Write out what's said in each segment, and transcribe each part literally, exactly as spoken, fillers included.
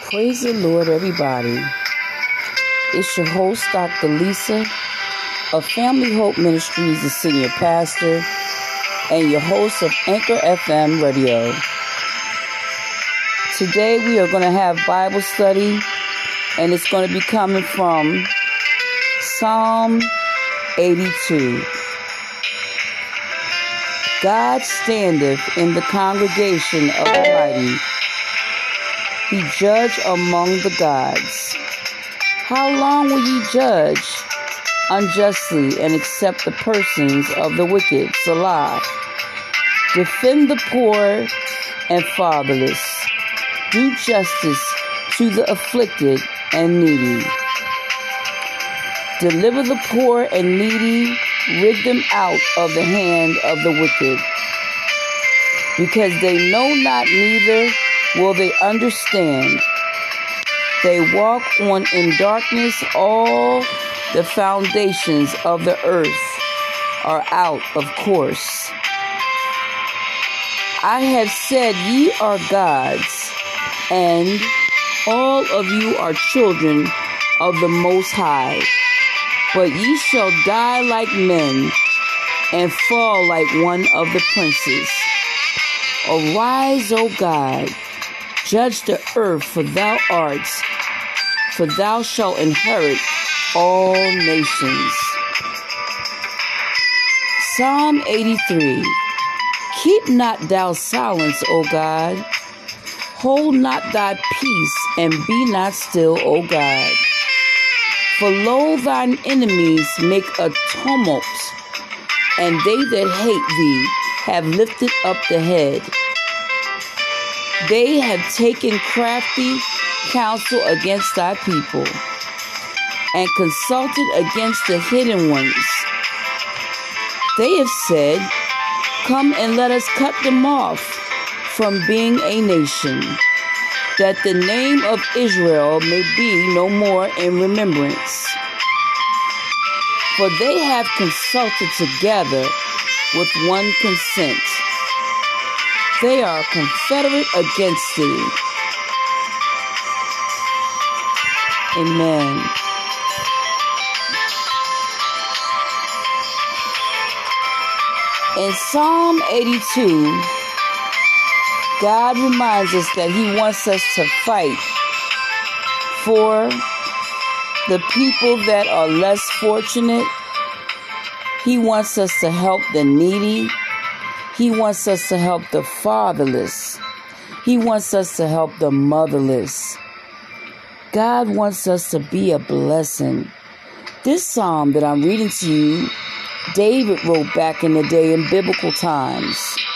Praise the Lord, everybody. It's your host, Doctor Lisa, of Family Hope Ministries, the senior pastor, and your host of Anchor F M Radio. Today we are going to have Bible study, and it's going to be coming from Psalm eighty-two. God standeth in the congregation of the mighty. He judge among the gods. How long will ye judge unjustly and accept the persons of the wicked? Selah. Defend the poor and fatherless. Do justice to the afflicted and needy. Deliver the poor and needy. Rid them out of the hand of the wicked. Because they know not, neither will they understand. They walk on in darkness. All the foundations of the earth are out of course. I have said, ye are gods, and all of you are children of the Most High. But ye shall die like men, and fall like one of the princes. Arise, O God, judge the earth, for thou art, for thou shalt inherit all nations. Psalm eighty-three. Keep not thou silence, O God. Hold not thy peace, and be not still, O God. For lo, thine enemies make a tumult, and they that hate thee have lifted up the head. They have taken crafty counsel against thy people, and consulted against the hidden ones. They have said, come and let us cut them off from being a nation, that the name of Israel may be no more in remembrance. For they have consulted together with one consent. They are confederate against thee. Amen. In Psalm eighty-two, God reminds us that He wants us to fight for the people that are less fortunate. He wants us to help the needy. He wants us to help the fatherless. He wants us to help the motherless. God wants us to be a blessing. This psalm that I'm reading to you, David wrote back in the day in biblical times.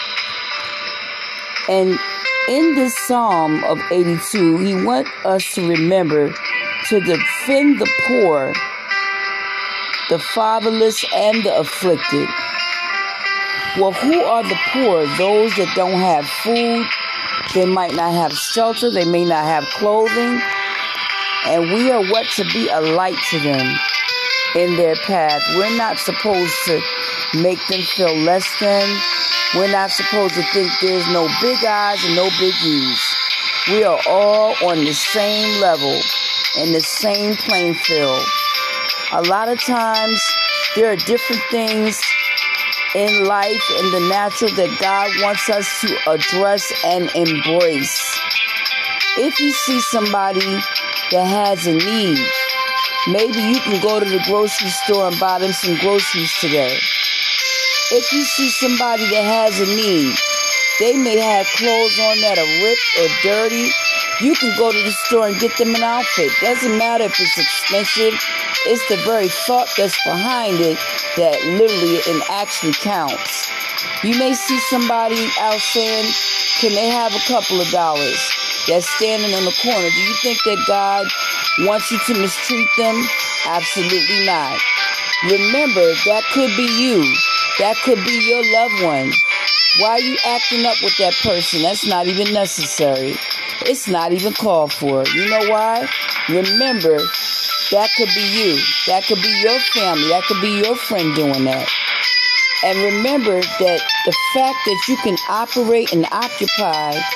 And in this Psalm of eighty-two, he wants us to remember to defend the poor, the fatherless, and the afflicted. Well, who are the poor? Those that don't have food. They might not have shelter. They may not have clothing. And we are what to be a light to them in their path. We're not supposed to make them feel less than. We're not supposed to think there's no big eyes and no big U's. We are all on the same level, in the same playing field. A lot of times, there are different things in life, in the natural, that God wants us to address and embrace. If you see somebody that has a need, maybe you can go to the grocery store and buy them some groceries today. If you see somebody that has a need, they may have clothes on that are ripped or dirty. You can go to the store and get them an outfit. Doesn't matter if it's expensive. It's the very thought that's behind it that literally and actually counts. You may see somebody out saying, can they have a couple of dollars? That's standing on the corner. Do you think that God wants you to mistreat them? Absolutely not. Remember, that could be you. That could be your loved one. Why are you acting up with that person? That's not even necessary. It's not even called for. You know why? Remember, that could be you. That could be your family. That could be your friend doing that. And remember that the fact that you can operate and occupy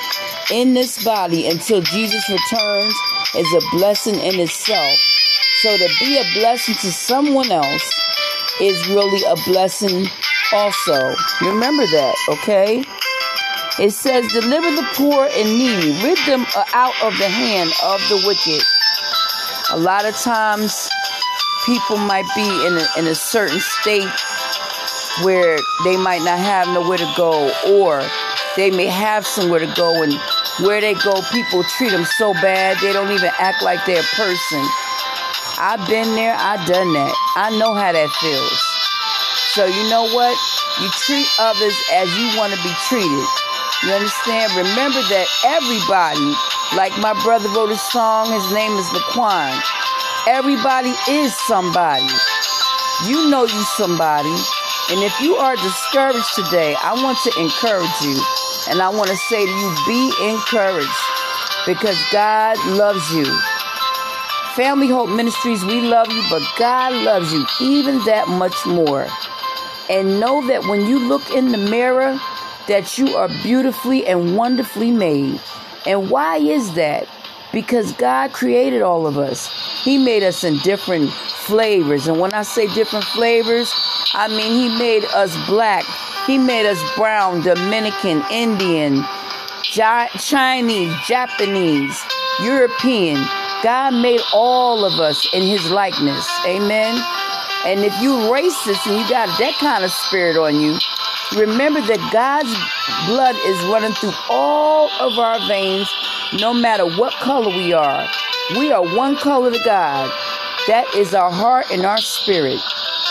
in this body until Jesus returns is a blessing in itself. So to be a blessing to someone else is really a blessing also. Remember that, okay? It says, deliver the poor and needy, rid them out of the hand of the wicked. A lot of times, people might be in a, in a certain state where they might not have nowhere to go, or they may have somewhere to go, and where they go, people treat them so bad, they don't even act like they're a person. I've been there, I've done that. I know how that feels. So you know what? You treat others as you want to be treated. You understand? Remember that everybody, like my brother wrote a song, his name is Laquan. Everybody is somebody. You know you somebody. And if you are discouraged today, I want to encourage you. And I want to say to you, be encouraged, because God loves you. Family Hope Ministries, we love you, but God loves you even that much more. And know that when you look in the mirror, that you are beautifully and wonderfully made. And why is that? Because God created all of us. He made us in different flavors. And when I say different flavors, I mean He made us black. He made us brown, Dominican, Indian, Chinese, Japanese, European. God made all of us in His likeness. Amen. And if you racist and you got that kind of spirit on you, remember that God's blood is running through all of our veins, no matter what color we are. We are one color to God. That is our heart and our spirit.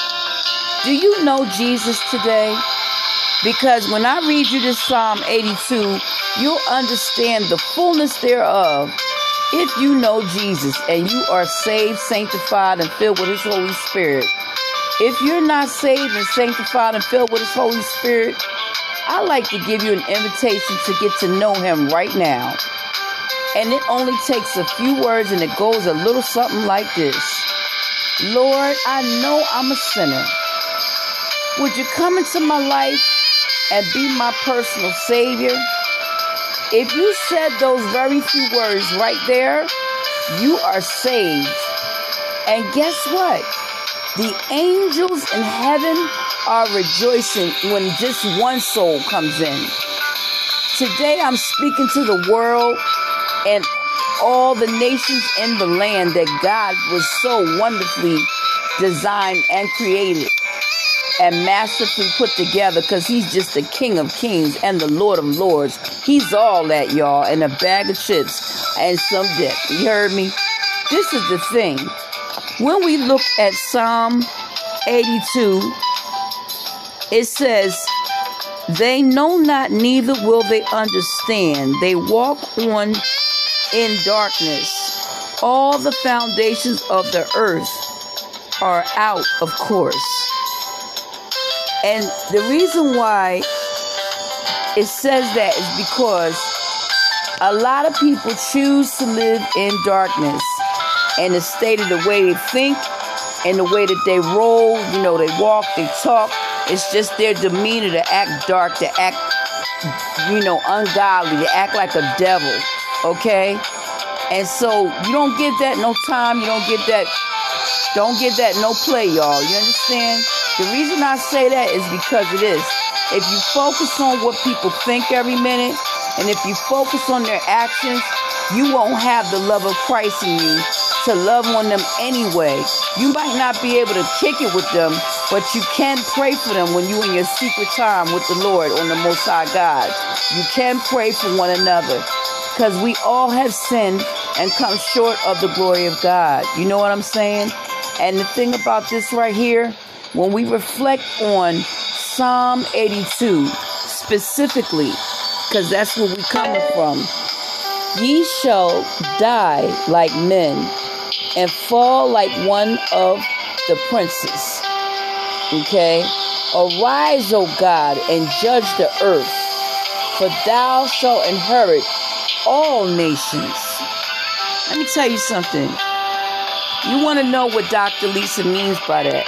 Do you know Jesus today? Because when I read you this Psalm eighty-two, you'll understand the fullness thereof. If you know Jesus and you are saved, sanctified, and filled with His Holy Spirit. If you're not saved and sanctified and filled with His Holy Spirit, I'd like to give you an invitation to get to know Him right now. And it only takes a few words, and it goes a little something like this. Lord, I know I'm a sinner. Would you come into my life and be my personal Savior? If you said those very few words right there, you are saved. And guess what? The angels in heaven are rejoicing when just one soul comes in. Today I'm speaking to the world and all the nations in the land that God was so wonderfully designed and created and masterfully put together, because He's just the King of Kings and the Lord of Lords. He's all that, y'all, and a bag of chips and some dip. You heard me? This is the thing. When we look at Psalm eighty-two, it says, they know not, neither will they understand. They walk on in darkness. All the foundations of the earth are out, of course. And the reason why it says that is because a lot of people choose to live in darkness. And the state of the way they think and the way that they roll, you know, they walk, they talk. It's just their demeanor to act dark, to act, you know, ungodly, to act like a devil, okay? And so you don't get that no time. You don't get that, don't get that no play, y'all. You understand? The reason I say that is because it is. If you focus on what people think every minute, and if you focus on their actions, you won't have the love of Christ in you to love on them anyway. You might not be able to kick it with them, but you can pray for them when you're in your secret time with the Lord on the Most High God. You can pray for one another, because we all have sinned and come short of the glory of God. You know what I'm saying? And the thing about this right here, when we reflect on Psalm eighty-two specifically, because that's where we're coming from, ye shall die like men and fall like one of the princes. Okay? Arise, O God, and judge the earth, for thou shalt inherit all nations. Let me tell you something. You want to know what Doctor Lisa means by that?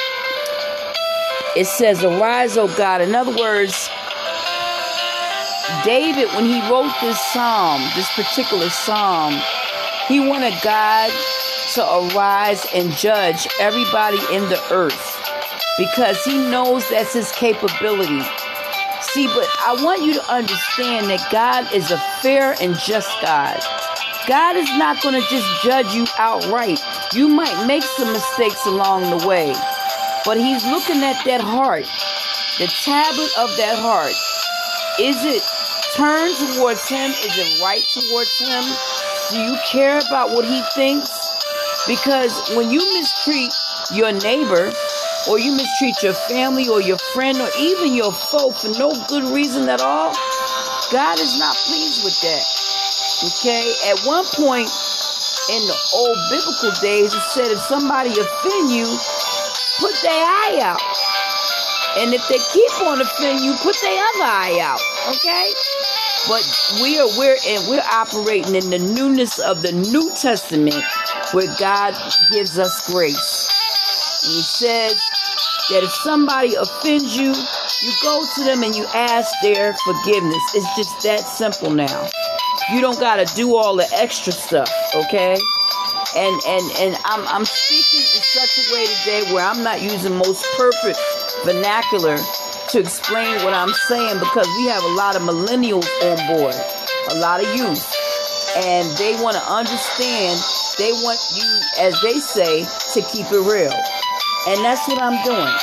It says, arise, O God. In other words, David, when he wrote this psalm, this particular psalm, he wanted God to arise and judge everybody in the earth because he knows that's his capability. See, but I want you to understand that God is a fair and just God. God is not going to just judge you outright. You might make some mistakes along the way, but he's looking at that heart, the tablet of that heart. Is it turned towards him? Is it right towards him? Do you care about what he thinks? Because when you mistreat your neighbor, or you mistreat your family or your friend or even your foe for no good reason at all, God is not pleased with that. Okay? At one point in the old biblical days, it said if somebody offend you, put their eye out. And if they keep on offending you, put their other eye out. Okay? But we are we're and we're operating in the newness of the New Testament where God gives us grace. And he says that if somebody offends you, you go to them and you ask their forgiveness. It's just that simple now. You don't got to do all the extra stuff, okay? And and and I'm I'm speaking in such a way today where I'm not using most perfect vernacular to explain what I'm saying because we have a lot of millennials on board, a lot of youth, and they want to understand. They want you, as they say, to keep it real. And that's what I'm doing.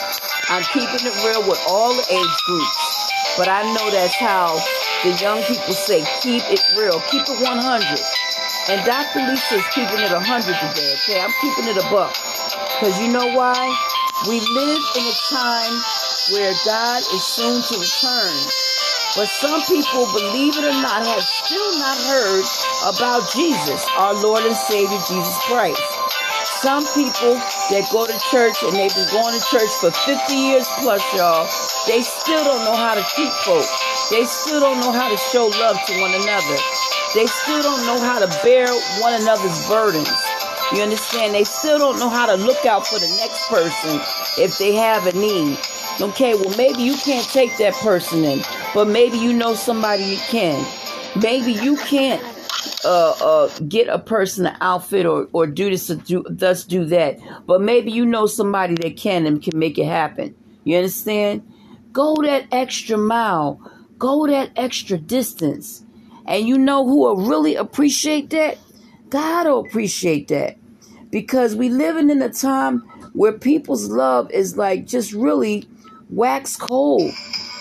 I'm keeping it real with all the age groups. But I know that's how the young people say, keep it real. Keep it one hundred. And Doctor Lisa is keeping it one hundred today, okay? I'm keeping it a buck. Because you know why? We live in a time where God is soon to return. But some people, believe it or not, have still not heard about Jesus, our Lord and Savior, Jesus Christ. Some people that go to church, and they've been going to church for fifty years plus, y'all, they still don't know how to treat folk. They still don't know how to show love to one another. They still don't know how to bear one another's burdens. You understand? They still don't know how to look out for the next person if they have a need. Okay, well, maybe you can't take that person in, but maybe you know somebody you can. Maybe you can't uh, uh, get a person an outfit or, or do this or do, thus do that, but maybe you know somebody that can and can make it happen. You understand? Go that extra mile. Go that extra distance. And you know who will really appreciate that? God will appreciate that. Because we living in a time where people's love is like just really wax cold.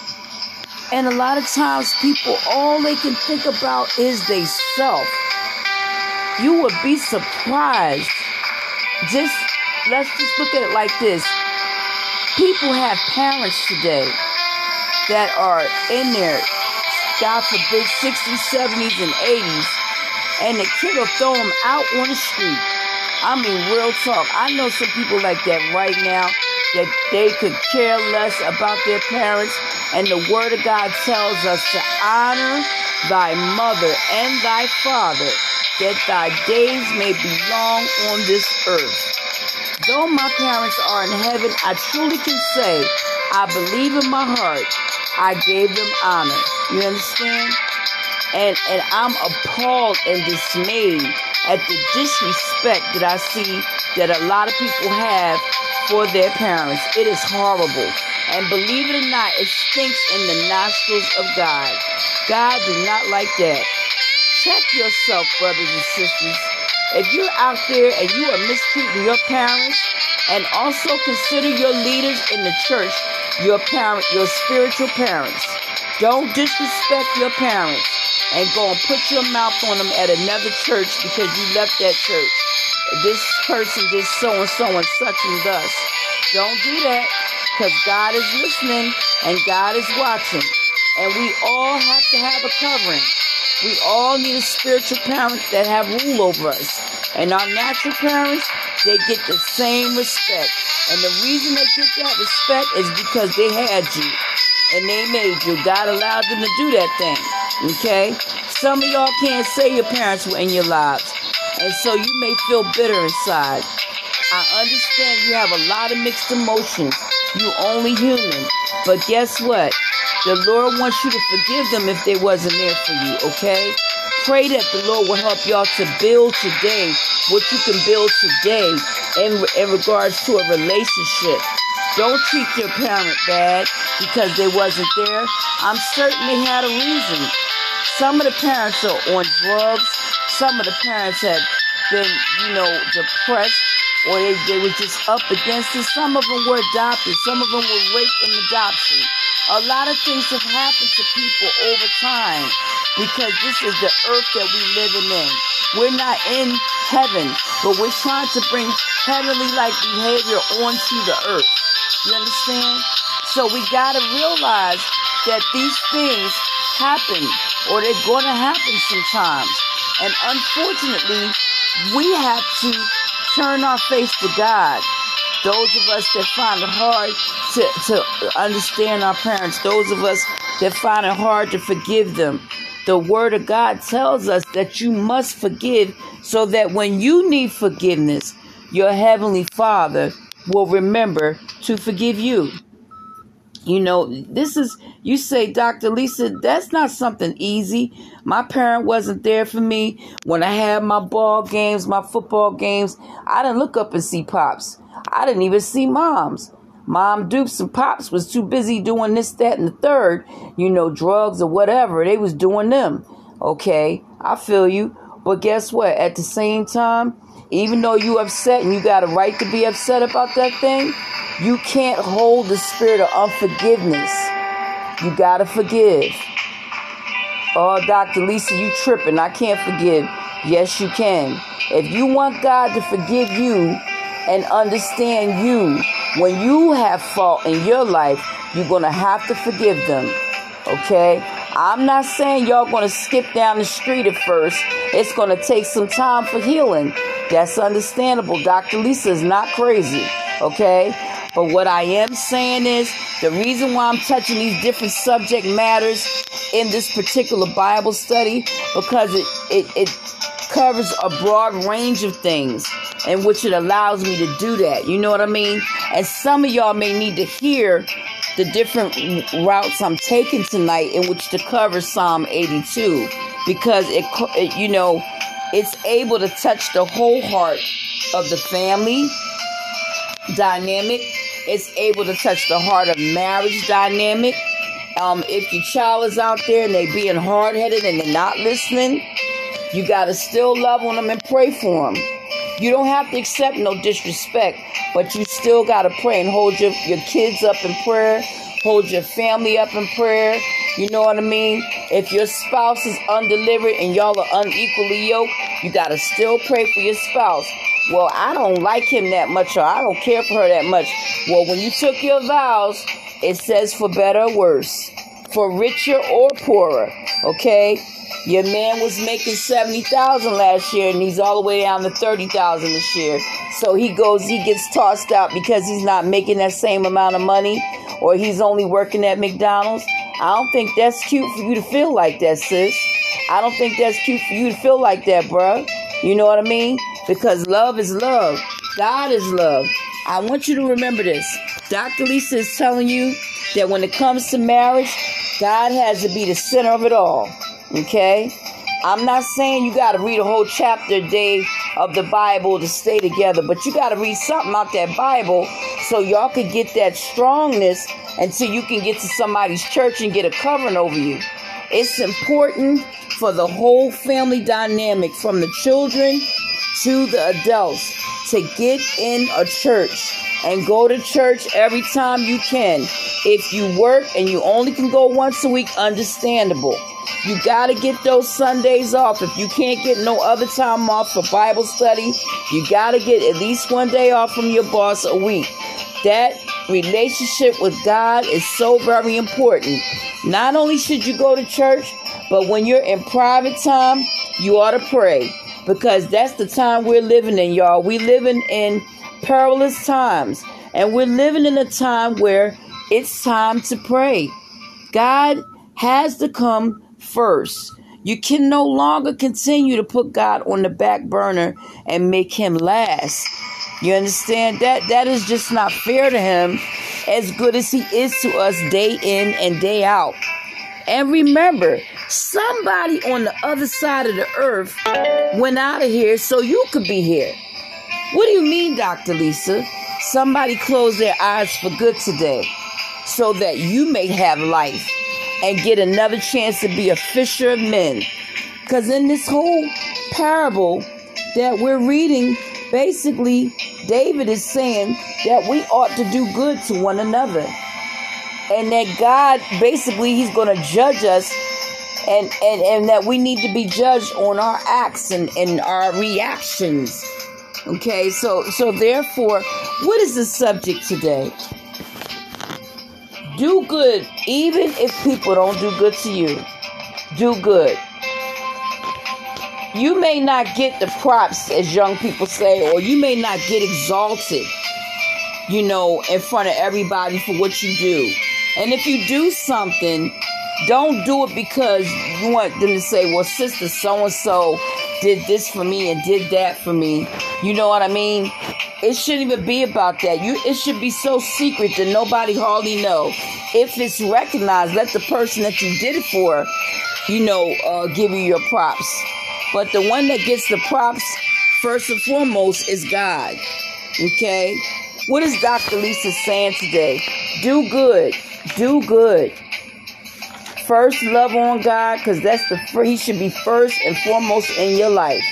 And a lot of times people, all they can think about is they self. You would be surprised. Just, let's just look at it like this. People have parents today that are in their, God forbid, sixties, seventies, and eighties. And the kid will throw them out on the street. I mean, real talk. I know some people like that right now, that they could care less about their parents. And the word of God tells us to honor thy mother and thy father, that thy days may be long on this earth. Though my parents are in heaven, I truly can say, I believe in my heart, I gave them honor. You understand? And, and I'm appalled and dismayed at the disrespect that I see that a lot of people have for their parents. It is horrible. And believe it or not, it stinks in the nostrils of God. God does not like that. Check yourself, brothers and sisters. If you're out there and you are mistreating your parents, and also consider your leaders in the church, your parent, your spiritual parents. Don't disrespect your parents and go and put your mouth on them at another church because you left that church. This person did so and so and such and thus. Don't do that, because God is listening and God is watching. And we all have to have a covering. We all need a spiritual parent that have rule over us. And our natural parents, they get the same respect. And the reason they get that respect is because they had you. And they made you. God allowed them to do that thing. Okay? Some of y'all can't say your parents were in your lives. And so you may feel bitter inside. I understand you have a lot of mixed emotions. You only human. But guess what? The Lord wants you to forgive them if they wasn't there for you, okay? Pray that the Lord will help y'all to build today what you can build today in, in regards to a relationship. Don't treat your parent bad because they wasn't there. I'm certain they had a reason. Some of the parents are on drugs. Some of the parents have been, you know, depressed, or they, they were just up against it. Some of them were adopted. Some of them were raped in adoption. A lot of things have happened to people over time because this is the earth that we're living in. We're not in heaven, but we're trying to bring heavenly-like behavior onto the earth. You understand? So we got to realize that these things happen, or they're going to happen sometimes. And unfortunately, we have to turn our face to God. Those of us that find it hard to, to understand our parents, those of us that find it hard to forgive them, the Word of God tells us that you must forgive so that when you need forgiveness, your Heavenly Father will remember to forgive you. You know, this is, you say, Doctor Lisa, that's not something easy. My parent wasn't there for me when I had my ball games, my football games. I didn't look up and see Pops. I didn't even see Moms. Mom Dukes and Pops was too busy doing this, that, and the third, you know, drugs or whatever. They was doing them. Okay, I feel you. But guess what? At the same time, even though you upset and you got a right to be upset about that thing, you can't hold the spirit of unforgiveness. You got to forgive. Oh, Doctor Lisa, you tripping. I can't forgive. Yes, you can. If you want God to forgive you and understand you, when you have fault in your life, you're going to have to forgive them. Okay? I'm not saying y'all going to skip down the street at first. It's going to take some time for healing. That's understandable. Doctor Lisa is not crazy. Okay? But what I am saying is the reason why I'm touching these different subject matters in this particular Bible study, because it, it, it covers a broad range of things in which it allows me to do that. You know what I mean? And some of y'all may need to hear the different routes I'm taking tonight in which to cover Psalm eighty-two, because it, it you know, it's able to touch the whole heart of the family dynamic. It's able to touch the heart of marriage dynamic. Um, if your child is out there and they being hard-headed and they're not listening, you got to still love on them and pray for them. You don't have to accept no disrespect, but you still got to pray and hold your, your kids up in prayer. Hold your family up in prayer. You know what I mean? If your spouse is undelivered and y'all are unequally yoked, you got to still pray for your spouse. Well, I don't like him that much, or I don't care for her that much. Well, when you took your vows, it says for better or worse, for richer or poorer, okay? Your man was making seventy thousand dollars last year, and he's all the way down to thirty thousand dollars this year. So he goes, he gets tossed out because he's not making that same amount of money, or he's only working at McDonald's. I don't think that's cute for you to feel like that, sis. I don't think that's cute for you to feel like that, bruh. You know what I mean? Because love is love. God is love. I want you to remember this. Doctor Lisa is telling you that when it comes to marriage, God has to be the center of it all. Okay? I'm not saying you got to read a whole chapter a day of the Bible to stay together, but you got to read something out that Bible so y'all could get that strongness until you can get to somebody's church and get a covering over you. It's important for the whole family dynamic, from the children to the adults, to get in a church and go to church every time you can. If you work and you only can go once a week, understandable. You got to get those Sundays off. If you can't get no other time off for Bible study, you got to get at least one day off from your boss a week. That relationship with God is so very important. Not only should you go to church, but when you're in private time, you ought to pray. Because that's the time we're living in, y'all. We're living in perilous times. And we're living in a time where it's time to pray. God has to come first. You can no longer continue to put God on the back burner and make him last. You understand? That that is just not fair to him. as good as he is to us day in and day out. And remember, somebody on the other side of the earth went out of here so you could be here. What do you mean, Doctor Lisa? Somebody closed their eyes for good today so that you may have life and get another chance to be a fisher of men. Because in this whole parable that we're reading, basically, David is saying that we ought to do good to one another. And that God, basically, he's going to judge us, and, and, and that we need to be judged on our acts and, and our reactions. Okay, so, so therefore, what is the subject today? Do good, even if people don't do good to you. Do good. You may not get the props, as young people say, or you may not get exalted, you know, in front of everybody for what you do. And if you do something, don't do it because you want them to say, well, sister so-and-so did this for me and did that for me. You know what I mean? It shouldn't even be about that. You, it should be so secret that nobody hardly know. If it's recognized, let the person that you did it for, you know, uh, give you your props. But the one that gets the props, first and foremost, is God. Okay? What is Doctor Lisa saying today? Do good. Do good. First, love on God, because that's the he should be first and foremost in your life.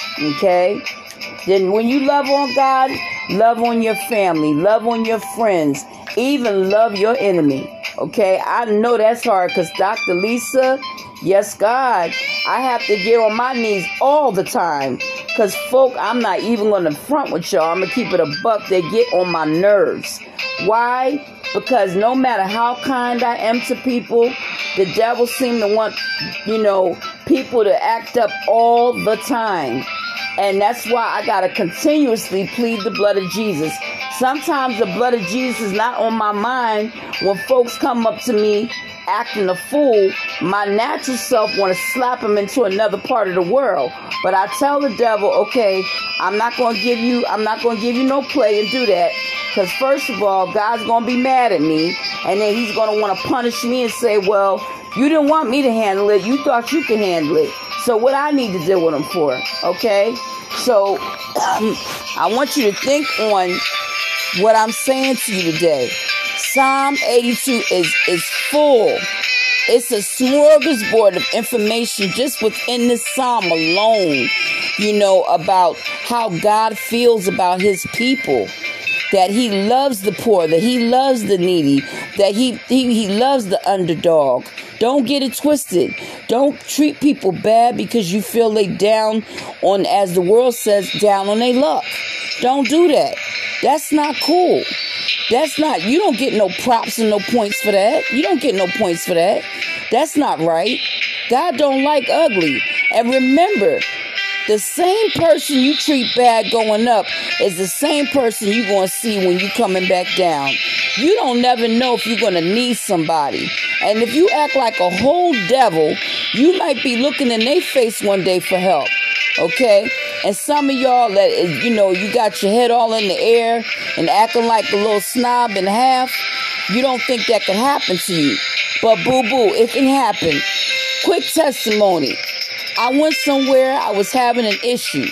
Okay? Then when you love on God, love on your family, love on your friends, even love your enemy. Okay? I know that's hard because Doctor Lisa, yes, God, I have to get on my knees all the time. Because, folk, I'm not even going to front with y'all. I'm going to keep it a buck. They get on my nerves. Why? Because no matter how kind I am to people, the devil seems to want, you know, people to act up all the time. And that's why I got to continuously plead the blood of Jesus. Sometimes the blood of Jesus is not on my mind when folks come up to me acting a fool. My natural self want to slap them into another part of the world. But I tell the devil, okay, I'm not going to give you, I'm not going to give you no play and do that. Because first of all, God's going to be mad at me. And then he's going to want to punish me and say, well, you didn't want me to handle it. You thought you could handle it. So what I need to deal with him for, okay? So um, I want you to think on what I'm saying to you today. Psalm eighty-two is, is full. It's a smorgasbord of information just within this psalm alone, you know, about how God feels about his people. That he loves the poor, that he loves the needy, that he, he, he loves the underdog. Don't get it twisted. Don't treat people bad because you feel they down on, as the world says, down on their luck. Don't do that. That's not cool. That's not, you don't get no props and no points for that. You don't get no points for that. That's not right. God don't like ugly. And remember, the same person you treat bad going up is the same person you're going to see when you coming back down. You don't never know if you're going to need somebody. And if you act like a whole devil, you might be looking in their face one day for help. Okay? And some of y'all that, you know, you got your head all in the air and acting like a little snob and a half, you don't think that could happen to you. But boo-boo, it can happen. Quick testimony. I went somewhere, I was having an issue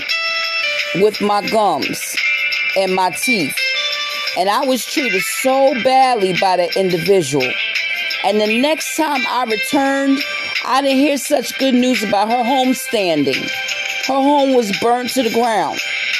with my gums and my teeth. And I was treated so badly by that individual. And the next time I returned, I didn't hear such good news about her home standing. Her home was burnt to the ground.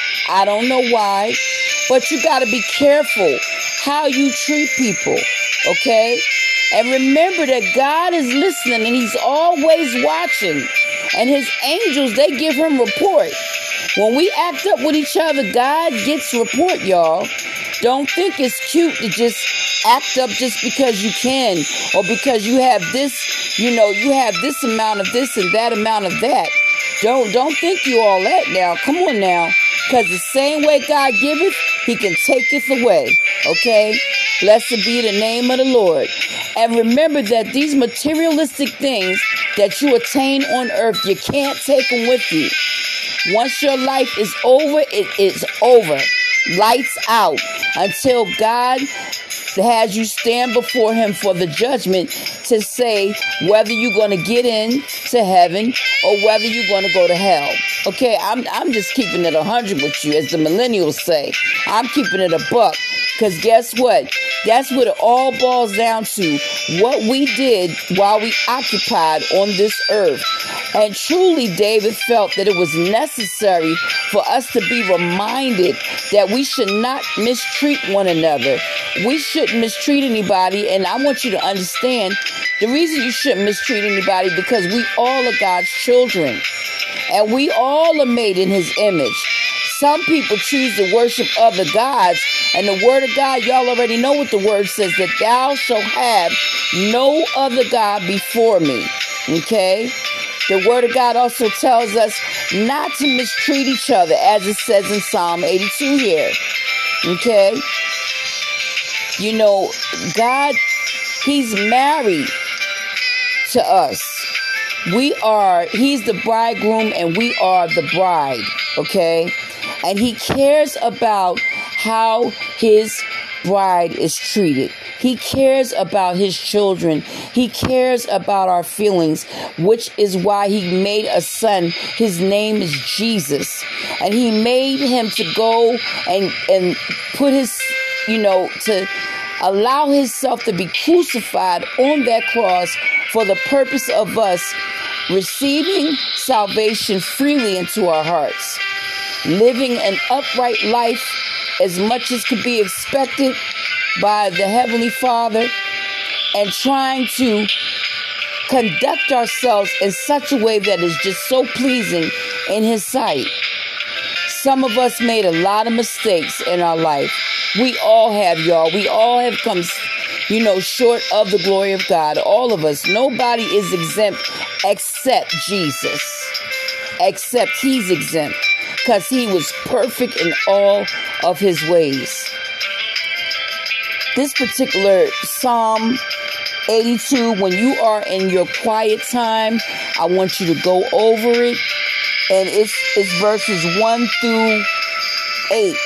I don't know why, but you got to be careful how you treat people, okay? And remember that God is listening and he's always watching. And his angels, they give him report. When we act up with each other, God gets report, y'all. Don't think it's cute to just act up just because you can, or because you have this, you know, you have this amount of this and that amount of that. Don't, don't think you all that now. Come on now. Because the same way God giveth, he can taketh away. Okay? Blessed be the name of the Lord. And remember that these materialistic things that you attain on earth, you can't take them with you. Once your life is over, it is over. Lights out. Until God has you stand before him for the judgment to say whether you're going to get in to heaven or whether you're going to go to hell. Okay, I'm I'm just keeping it one hundred with you, as the millennials say. I'm keeping it a buck. Because guess what? That's what it all boils down to. What we did while we occupied on this earth. And truly, David felt that it was necessary for us to be reminded that we should not mistreat one another. We shouldn't mistreat anybody. And I want you to understand the reason you shouldn't mistreat anybody, because we all are God's children. And we all are made in his image. Some people choose to worship other gods. And the word of God, y'all already know what the word says, that thou shalt have no other God before me. Okay? The word of God also tells us not to mistreat each other, as it says in Psalm eighty-two here. Okay? You know, God, he's married to us. We are, he's the bridegroom and we are the bride. Okay? And he cares about how his bride is treated. He cares about his children. He cares about our feelings, which is why he made a son. His name is Jesus. And he made him to go and, and put his, you know, to allow himself to be crucified on that cross for the purpose of us receiving salvation freely into our hearts, living an upright life as much as could be expected by the Heavenly Father, and trying to conduct ourselves in such a way that is just so pleasing in his sight. Some of us made a lot of mistakes in our life. We all have, y'all. We all have come, you know, short of the glory of God. All of us. Nobody is exempt except Jesus. Except he's exempt, because he was perfect in all of his ways. This particular Psalm eighty-two, when you are in your quiet time, I want you to go over it. And it's, it's verses one through eight.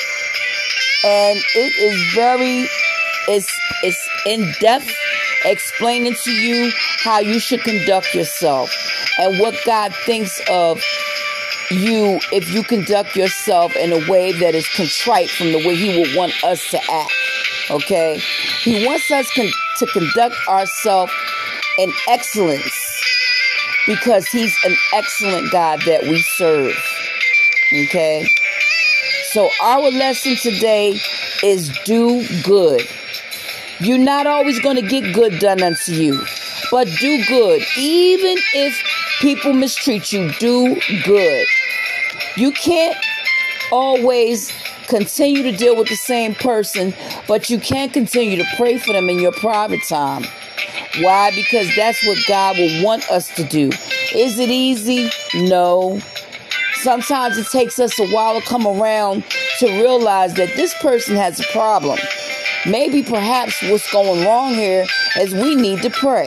And it is very, it's, it's in depth explaining to you how you should conduct yourself and what God thinks of you if you conduct yourself in a way that is contrite from the way he would want us to act. Okay? He wants us con- to conduct ourselves in excellence, because he's an excellent God that we serve. Okay? So our lesson today is do good. You're not always going to get good done unto you, but do good. Even if people mistreat you, do good. You can't always continue to deal with the same person, but you can continue to pray for them in your private time. Why? Because that's what God will want us to do. Is it easy? No. Sometimes it takes us a while to come around to realize that this person has a problem. Maybe perhaps what's going wrong here is we need to pray.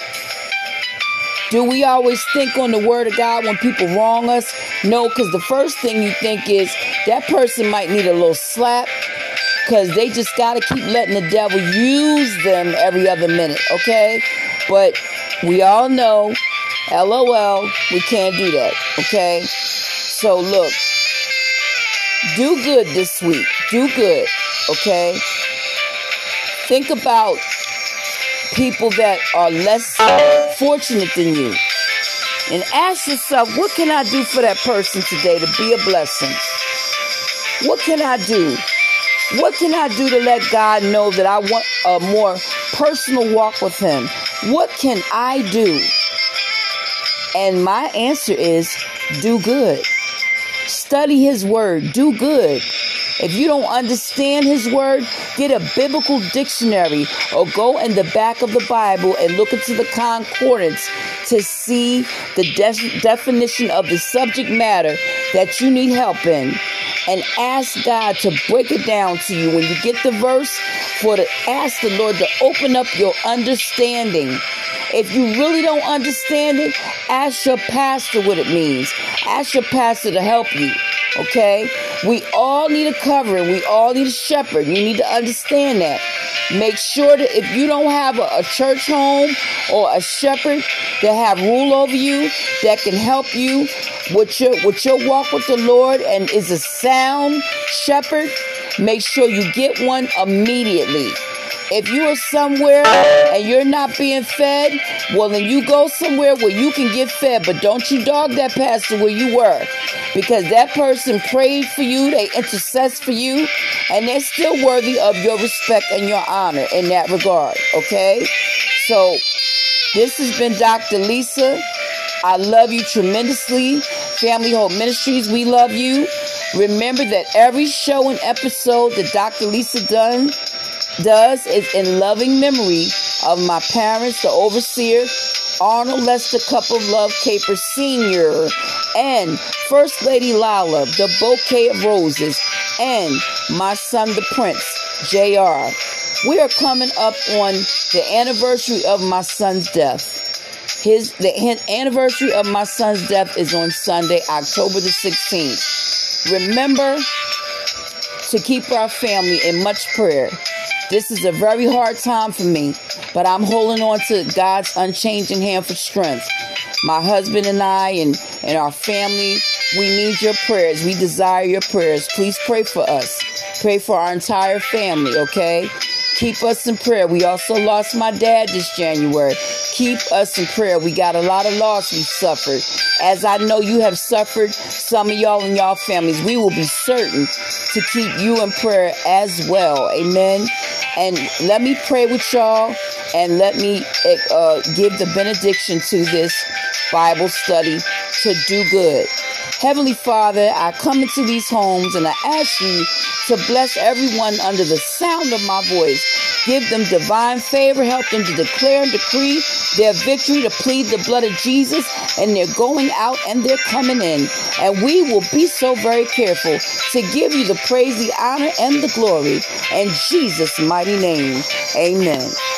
Do we always think on the word of God when people wrong us? No, because the first thing you think is that person might need a little slap, because they just got to keep letting the devil use them every other minute, okay? But we all know, LOL, we can't do that, okay? So look, do good this week. Do good, okay? Think about people that are less fortunate than you. And ask yourself, what can I do for that person today to be a blessing? What can I do? What can I do to let God know that I want a more personal walk with him? What can I do? And my answer is, do good. Study his word. Do good. If you don't understand his word, get a biblical dictionary or go in the back of the Bible and look into the concordance to see the de- definition of the subject matter that you need help in. And ask God to break it down to you. When you get the verse, for to ask the Lord to open up your understanding. If you really don't understand it, ask your pastor what it means. Ask your pastor to help you. Okay? We all need a covering. We all need a shepherd. You need to understand that. Make sure that if you don't have a, a church home or a shepherd that have rule over you, that can help you with your, with your walk with the Lord and is a sound shepherd, make sure you get one immediately. If you are somewhere and you're not being fed, well, then you go somewhere where you can get fed. But don't you dog that pastor where you were, because that person prayed for you, they intercessed for you, and they're still worthy of your respect and your honor in that regard, okay? So this has been Doctor Lisa. I love you tremendously. Family Hope Ministries, we love you. Remember that every show and episode that Doctor Lisa done does is in loving memory of my parents, the overseer, Arnold Lester Cup of Love Capers Senior, and First Lady Lala, the Bouquet of Roses, and my son, the Prince, J R. We are coming up on the anniversary of my son's death. His the anniversary of my son's death is on Sunday, October the sixteenth. Remember to keep our family in much prayer. This is a very hard time for me, but I'm holding on to God's unchanging hand for strength. My husband and I and, and our family, we need your prayers. We desire your prayers. Please pray for us. Pray for our entire family, okay? Keep us in prayer. We also lost my dad this January. Keep us in prayer. We got a lot of loss we suffered. As I know you have suffered, some of y'all and y'all families, we will be certain to keep you in prayer as well. Amen. And let me pray with y'all, and let me uh, give the benediction to this Bible study to do good. Heavenly Father, I come into these homes and I ask you to bless everyone under the sound of my voice. Give them divine favor. Help them to declare and decree their victory, to plead the blood of Jesus, and they're going out and they're coming in. And we will be so very careful to give you the praise, the honor, and the glory. In Jesus' mighty name, amen.